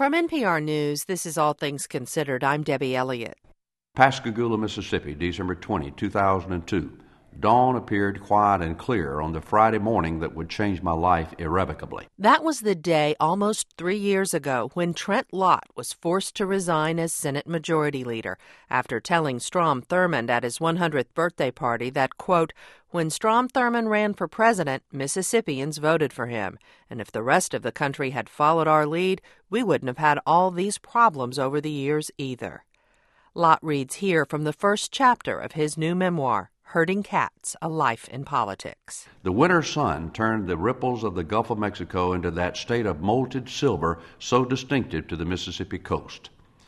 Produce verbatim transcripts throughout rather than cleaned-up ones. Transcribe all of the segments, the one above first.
From N P R News, this is All Things Considered. I'm Debbie Elliott. Pascagoula, Mississippi, December twentieth, two thousand two. Dawn appeared quiet and clear on the Friday morning that would change my life irrevocably. That was the day almost three years ago when Trent Lott was forced to resign as Senate Majority Leader after telling Strom Thurmond at his one hundredth birthday party that, quote, when Strom Thurmond ran for president, Mississippians voted for him. And if the rest of the country had followed our lead, we wouldn't have had all these problems over the years either. Lott reads here from the first chapter of his new memoir, Herding Cats, A Life in Politics. The winter sun turned the ripples of the Gulf of Mexico into that state of molten silver so distinctive to the Mississippi coast.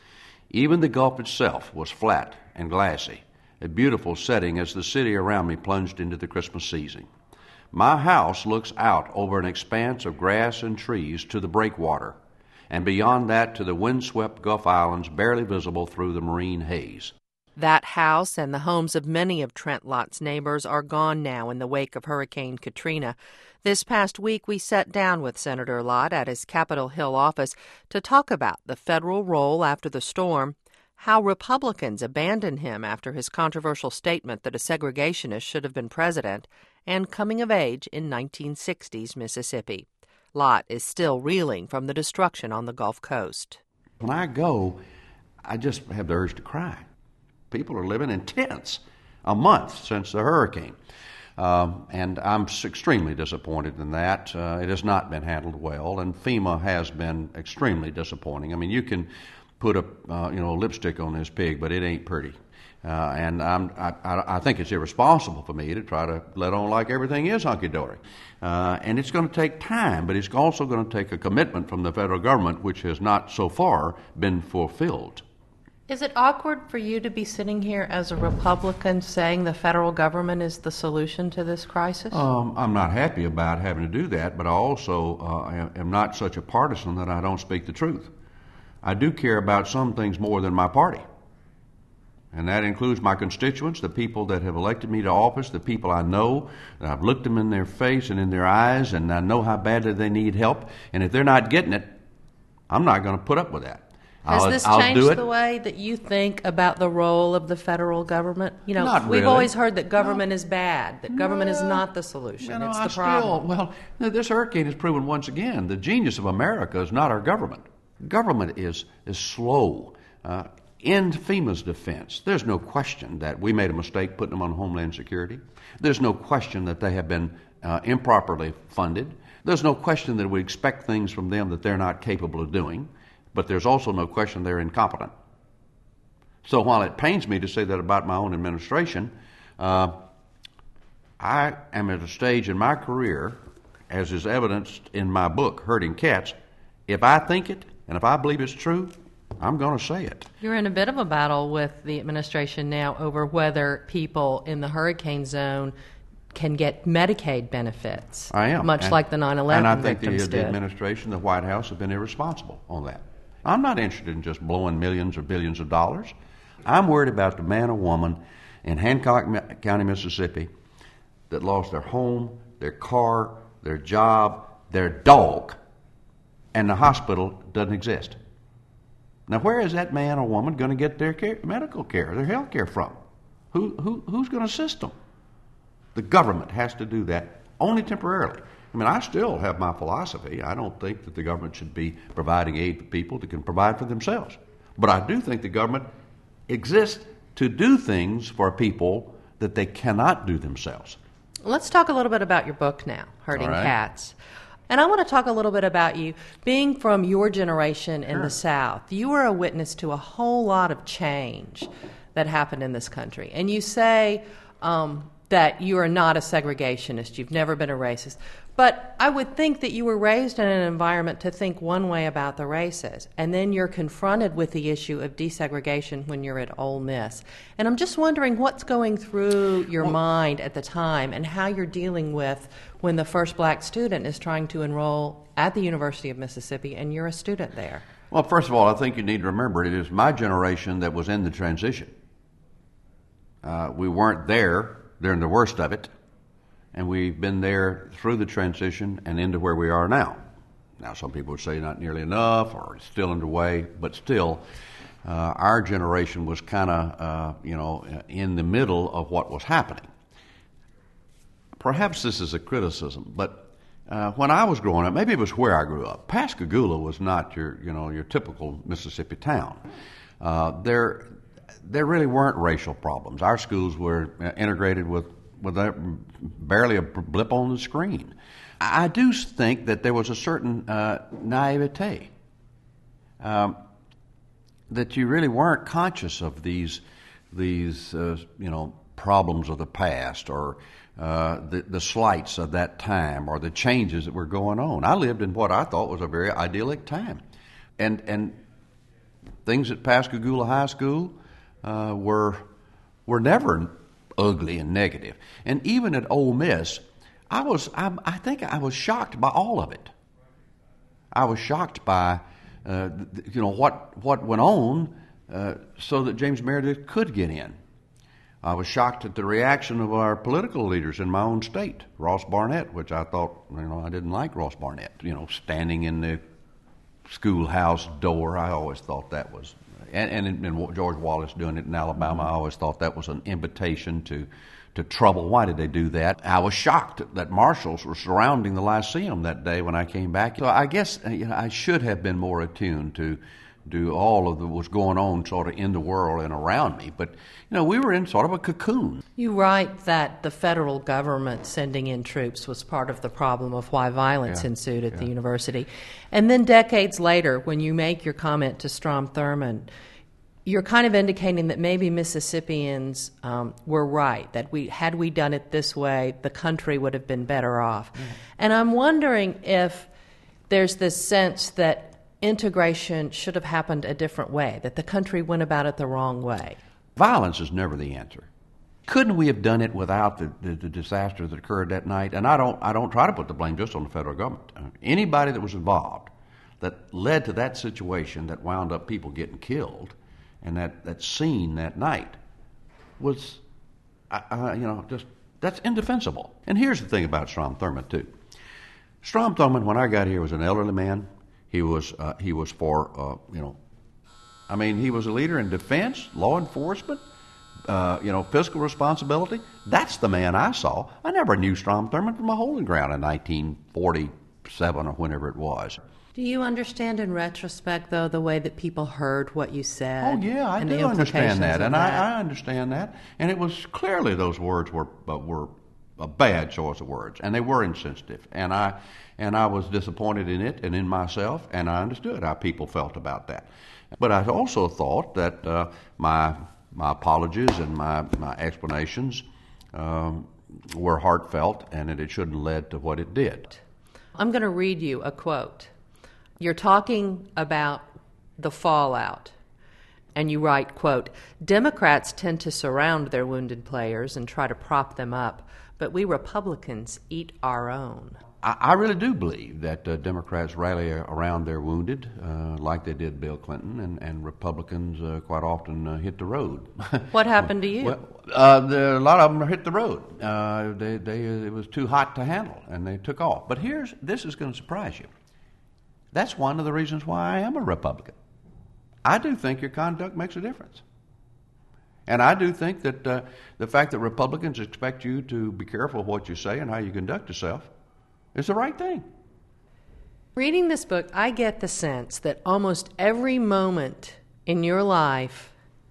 Even the Gulf itself was flat and glassy, a beautiful setting as the city around me plunged into the Christmas season. My house looks out over an expanse of grass and trees to the breakwater, and beyond that to the windswept Gulf Islands barely visible through the marine haze. That house and the homes of many of Trent Lott's neighbors are gone now in the wake of Hurricane Katrina. This past week, we sat down with Senator Lott at his Capitol Hill office to talk about the federal role after the storm, how Republicans abandoned him after his controversial statement that a segregationist should have been president, and coming of age in nineteen sixties Mississippi. Lott is still reeling from the destruction on the Gulf Coast. When I go, I just have the urge to cry. People are living in tents a month since the hurricane. Um, and I'm extremely disappointed in that. Uh, it has not been handled well, and FEMA has been extremely disappointing. I mean, you can put a uh, you know lipstick on this pig, but it ain't pretty. Uh, and I'm, I, I think it's irresponsible for me to try to let on like everything is hunky-dory. Uh, and it's going to take time, but it's also going to take a commitment from the federal government, which has not so far been fulfilled. Is it awkward for you to be sitting here as a Republican saying the federal government is the solution to this crisis? Um, I'm not happy about having to do that, but I also uh, am not such a partisan that I don't speak the truth. I do care about some things more than my party. And that includes my constituents, the people that have elected me to office, the people I know, that I've looked them in their face and in their eyes, and I know how badly they need help. And if they're not getting it, I'm not going to put up with that. Has I'll, this I'll changed the way that you think about the role of the federal government? You know, not we've really. always heard that government no. is bad, that government well, is not the solution. You know, it's I the problem. Still, well, this hurricane has proven once again the genius of America is not our government. Government is is slow. Uh, in FEMA's defense, there's no question that we made a mistake putting them on Homeland Security. There's no question that they have been uh, improperly funded. There's no question that we expect things from them that they're not capable of doing. But there's also no question they're incompetent. So while it pains me to say that about my own administration, uh, I am at a stage in my career, as is evidenced in my book, Herding Cats, if I think it and if I believe it's true, I'm going to say it. You're in a bit of a battle with the administration now over whether people in the hurricane zone can get Medicaid benefits. I am. Much and, like the nine eleven victims did. And I think victims the, the did. administration, the White House, have been irresponsible on that. I'm not interested in just blowing millions or billions of dollars. I'm worried about the man or woman in Hancock County, Mississippi, that lost their home, their car, their job, their dog, and the hospital doesn't exist. Now, where is that man or woman going to get their care, medical care, their health care from? Who, who, who's going to assist them? The government has to do that only temporarily. I mean, I still have my philosophy. I don't think that the government should be providing aid for people that can provide for themselves. But I do think the government exists to do things for people that they cannot do themselves. Let's talk a little bit about your book now, Herding All right. Cats. And I want to talk a little bit about you. Being from your generation in Sure. the South, you were a witness to a whole lot of change that happened in this country. And you say um, that you are not a segregationist, you've never been a racist. But I would think that you were raised in an environment to think one way about the races, and then you're confronted with the issue of desegregation when you're at Ole Miss. And I'm just wondering what's going through your well, mind at the time and how you're dealing with when the first black student is trying to enroll at the University of Mississippi and you're a student there. Well, first of all, I think you need to remember it is my generation that was in the transition. Uh, we weren't there during the worst of it. And we've been there through the transition and into where we are now. Now, some people would say not nearly enough or it's still underway, but still, uh, our generation was kind of, uh, you know, in the middle of what was happening. Perhaps this is a criticism, but uh, when I was growing up, maybe it was where I grew up, Pascagoula was not your, you know, your typical Mississippi town. Uh, there, there really weren't racial problems. Our schools were integrated with, with a, barely a blip on the screen. I do think that there was a certain uh, naivete, um, that you really weren't conscious of these, these uh, you know, problems of the past or uh, the, the slights of that time or the changes that were going on. I lived in what I thought was a very idyllic time, and and things at Pascagoula High School uh, were were never ugly and negative, and even at Ole Miss. I was, I, I think I was shocked by all of it. I was shocked by, uh, you know, what what went on uh, so that James Meredith could get in. I was shocked at the reaction of our political leaders in my own state, Ross Barnett, which I thought, you know, I didn't like Ross Barnett. You know, standing in the schoolhouse door, I always thought that was, and, and, and George Wallace doing it in Alabama, I always thought that was an invitation to to trouble. Why did they do that? I was shocked that marshals were surrounding the Lyceum that day when I came back. So I guess you know, I should have been more attuned to do all of the, what was going on sort of in the world and around me. But, you know, we were in sort of a cocoon. You write that the federal government sending in troops was part of the problem of why violence yeah. ensued at yeah. the university. And then decades later, when you make your comment to Strom Thurmond, you're kind of indicating that maybe Mississippians um, were right, that we had we done it this way, the country would have been better off. Mm. And I'm wondering if there's this sense that integration should have happened a different way, that the country went about it the wrong way. Violence is never the answer. Couldn't we have done it without the, the, the disaster that occurred that night? And I don't, I don't try to put the blame just on the federal government. Anybody that was involved that led to that situation that wound up people getting killed, and that, that scene that night was, uh, you know, just, that's indefensible. And here's the thing about Strom Thurmond, too. Strom Thurmond, when I got here, was an elderly man. He was, uh, he was for, uh, you know, I mean, he was a leader in defense, law enforcement, uh, you know, fiscal responsibility. That's the man I saw. I never knew Strom Thurmond from a hole in the ground in nineteen forty-seven or whenever it was. Do you understand in retrospect, though, the way that people heard what you said? Oh, yeah, I do understand that, and I, I understand that. And it was clearly those words were uh, were a bad choice of words, and they were insensitive. And I and I was disappointed in it and in myself, and I understood how people felt about that. But I also thought that uh, my my apologies and my, my explanations um, were heartfelt, and that it shouldn't have led to what it did. I'm going to read you a quote. You're talking about the fallout, and you write, quote, Democrats tend to surround their wounded players and try to prop them up, but we Republicans eat our own. I, I really do believe that uh, Democrats rally around their wounded, uh, like they did Bill Clinton, and, and Republicans uh, quite often uh, hit the road. What happened to you? Well, uh, the, a lot of them hit the road. Uh, they, they, it was too hot to handle, and they took off. But here's this is going to surprise you. That's one of the reasons why I am a Republican. I do think your conduct makes a difference. And I do think that uh, the fact that Republicans expect you to be careful of what you say and how you conduct yourself is the right thing. Reading this book, I get the sense that almost every moment in your life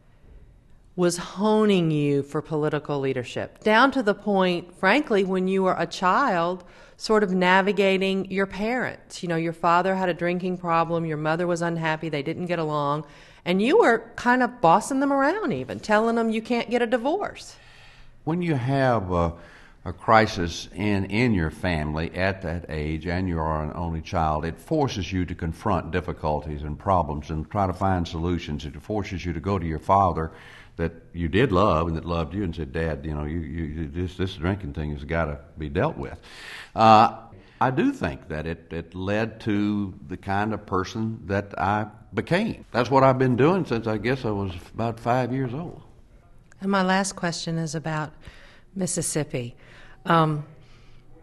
was honing you for political leadership, down to the point, frankly, when you were a child, sort of navigating your parents. You know, your father had a drinking problem, your mother was unhappy, they didn't get along, and you were kind of bossing them around even, telling them you can't get a divorce. When you have a, a crisis in, in your family at that age, and you are an only child, it forces you to confront difficulties and problems and try to find solutions. It forces you to go to your father that you did love and that loved you and said, Dad, you know, you, you, this, this drinking thing has got to be dealt with. Uh, I do think that it, it led to the kind of person that I became. That's what I've been doing since I guess I was about five years old. And my last question is about Mississippi. Um,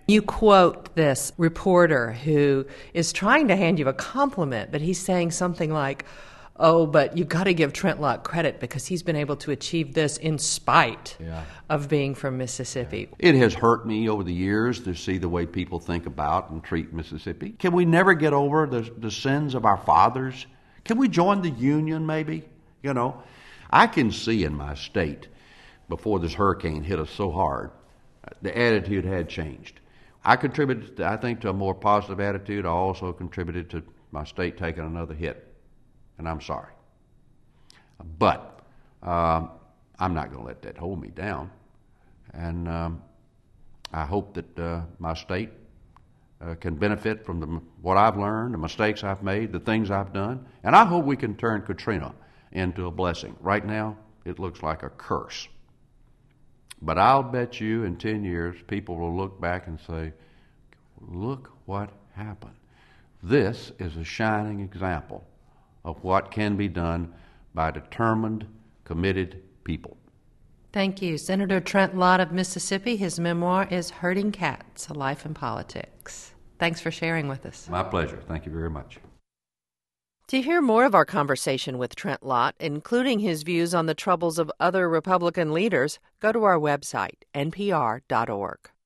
You quote this reporter who is trying to hand you a compliment, but he's saying something like, oh, but you've got to give Trent Lott credit because he's been able to achieve this in spite yeah. of being from Mississippi. It has hurt me over the years to see the way people think about and treat Mississippi. Can we never get over the, the sins of our fathers? Can we join the Union maybe? You know, I can see in my state, before this hurricane hit us so hard, the attitude had changed. I contributed, I think, to a more positive attitude. I also contributed to my state taking another hit. And I'm sorry. But um, I'm not going to let that hold me down. And um, I hope that uh, my state uh, can benefit from the, what I've learned, the mistakes I've made, the things I've done. And I hope we can turn Katrina into a blessing. Right now, it looks like a curse. But I'll bet you in ten years, people will look back and say, look what happened. This is a shining example of what can be done by determined, committed people. Thank you. Senator Trent Lott of Mississippi. His memoir is Herding Cats, A Life in Politics. Thanks for sharing with us. My pleasure. Thank you very much. To hear more of our conversation with Trent Lott, including his views on the troubles of other Republican leaders, go to our website, N P R dot org.